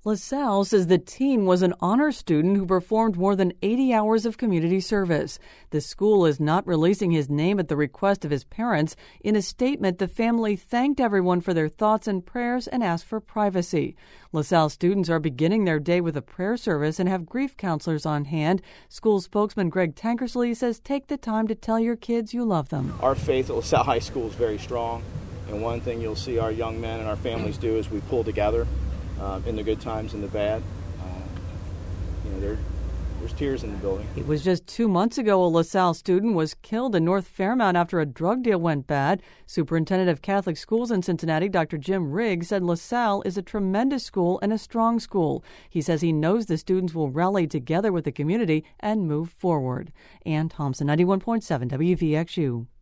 LaSalle says the teen was an honor student who performed more than 80 hours of community service. The school is not releasing his name at the request of his parents. In a statement, the family thanked everyone for their thoughts and prayers and asked for privacy. LaSalle students are beginning their day with a prayer service and have grief counselors on hand. School spokesman Greg Tankersley says take the time to tell your kids you love them. Our faith at LaSalle High School is very strong, and one thing you'll see our young men and our families do is we pull together. In the good times and the bad. There's tears in the building. It was just 2 months ago a LaSalle student was killed in North Fairmount after a drug deal went bad. Superintendent of Catholic Schools in Cincinnati, Dr. Jim Riggs, said LaSalle is a tremendous school and a strong school. He says he knows the students will rally together with the community and move forward. Ann Thompson, 91.7 WVXU.